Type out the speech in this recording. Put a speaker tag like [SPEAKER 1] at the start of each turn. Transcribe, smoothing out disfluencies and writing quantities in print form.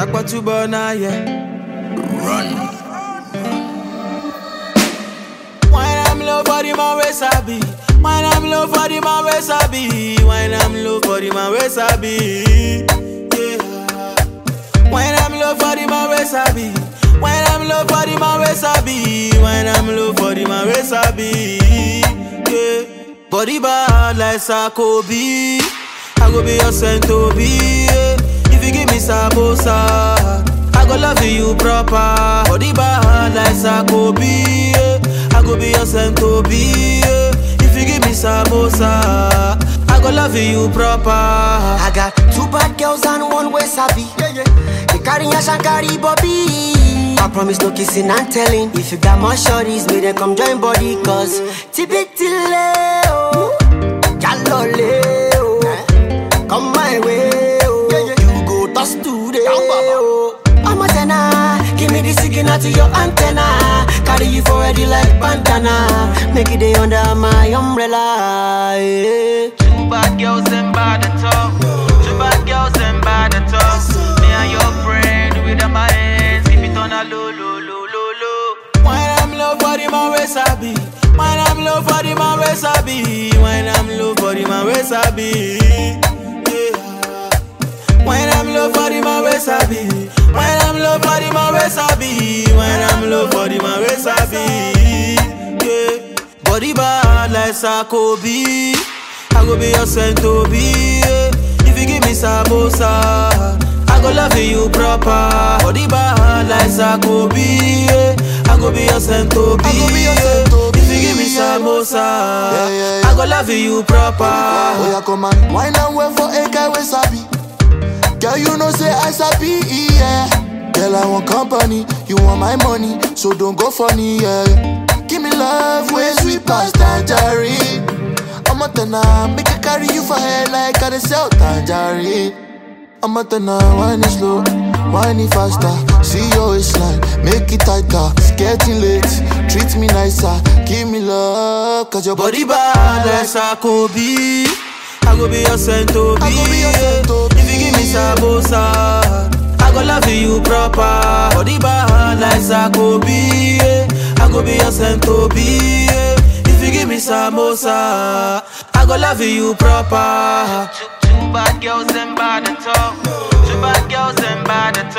[SPEAKER 1] Akpatubona, yeah.
[SPEAKER 2] Run.
[SPEAKER 1] Wine I'm low for the man we sabi. Wine I'm low for the man we sabi. Wine I'm low for the man we sabi. Yeah. Wine I'm low for the man we sabi. Wine I'm low for the man we sabi. Wine I'm low for the man we sabi. Yeah. Body bad like Sakobi. I go be your Saint-Obi. Yeah. If you give me samosa, I go love you proper. Body bad like Sakobi. Yeah. I go be your Saint-Obi. Yeah. If you give me samosa, I go love you proper.
[SPEAKER 3] I got 2 bad girls and 1 way sabi. They carry a shankari Bobby. I promise no kissing and telling. If you got more shorties, may they come join body. Cause Tibitile, oh, Jalole, oh, come my way, oh, you go toss today, oh. I'm a tenor, give me the signal to your antenna. Carry you for ready like bandana. Make it day under my umbrella, yeah.
[SPEAKER 1] 2 bad girls and bad at all. 2 bad girls and bad at all. Me and your friend with my hands, keep it on a low, low, low, low, low. Wine I'm low for the man we sabi. Wine I'm low for the man we sabi. Wine I'm low for the man we sabi. Yeah. Wine I'm low for the man we sabi. Wine I'm low for the man we sabi. Wine I'm low for the man we sabi. Yeah. Body bad like Sakobi. I go be your Saint-Obi. Yeah. If you give me samosa, I go love you proper. Body bad like Sakobi. Yeah. I go be your Saint-Obi. Yeah. If you give me samosa, I go love you proper.
[SPEAKER 4] Oh yeah, come on, wine and wait for a guy with sabi. Girl, you know say I sabi, yeah. Girl, I want company, you want my money, so don't go funny, yeah. Give me love, way sweet past tangerine. I'm a tenor, make I carry you for head like I sell tangerine. I'm a tenor, wine it slow, wine it faster. See your waistline, make it tighter. It's getting late, treat me nicer. Give me love, cause your
[SPEAKER 1] body bad like Sakobi. I go be your Saint-Obi. If you give me samosa, I go love you proper. Body bad like Sakobi. I go be your Saint-Obi. If you give me samosa, I go love you proper. 2 bad girls and bad at all. 2 bad girls and bad at all.